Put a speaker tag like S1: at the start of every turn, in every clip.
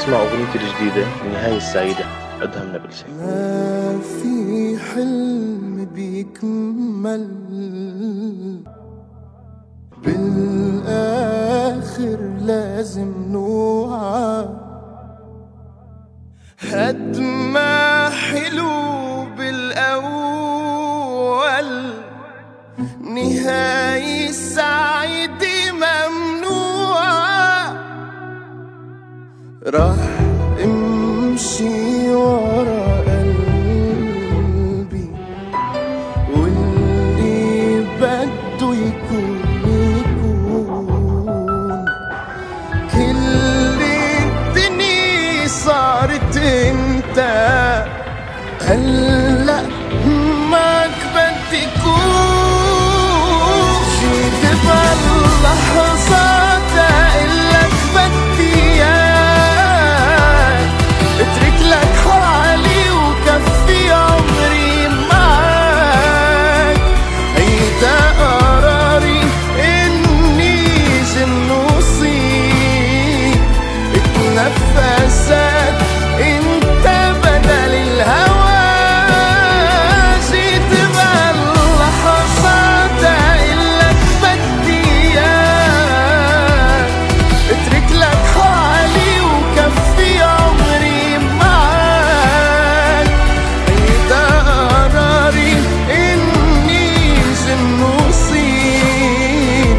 S1: نسمع أغنيتي الجديدة النهاية السعيدة أدهم نابلسي.
S2: ما في حلم بيكمل بالآخر لازم نوعى، قد ما حلو بالأول نهاية السعيدة ممنوعة. راح امشي ورا قلبي واللي بده يكون يكون، كل الدنيا صارت انت هلأ ماك بدي كون. جيت باللحظات اقلك بدي اياك، اترك لك حالي وكفي عمري معاك. هيدا قراري اني جن وصيب، اتنفسك انت بدل الهوى. جيت باللحظات اقلك بدي اياك، اترك لك حالي وكفي عمري معاك. هيدا قراري اني جن وصيب،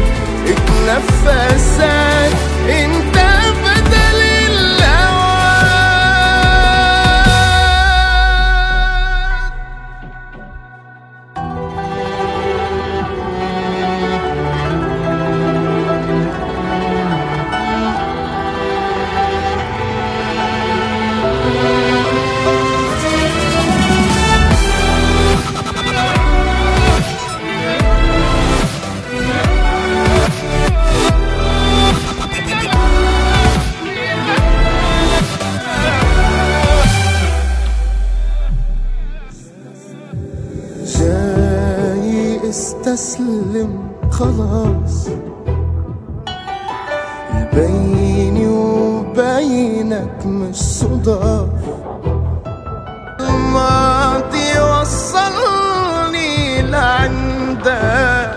S2: اتنفسك انت بدل الهوى. جاي استسلم خلاص، بيني وبينك مش صداف. الماضي وصلني لعندك،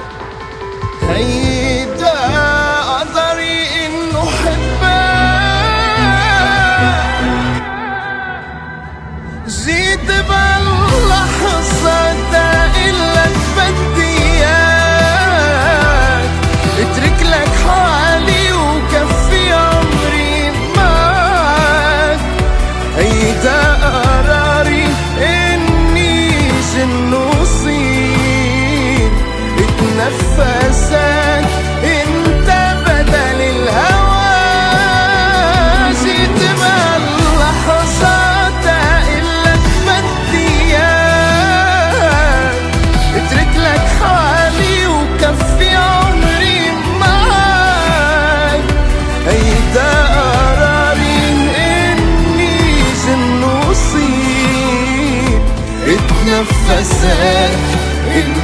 S2: هيدا قدري انه حبك. جيت باللحظة اقلك بدي اياك، اترك لك حالي وكفي عمري معاك. هيدا قراري اني جن وصيب، اتنفسك انت بدل الهوى. جيت باللحظات اقلك بدي اياك، اترك لك حالي وكفي عمري معاك. هيدا قراري اني جن وصيب، اتنفسك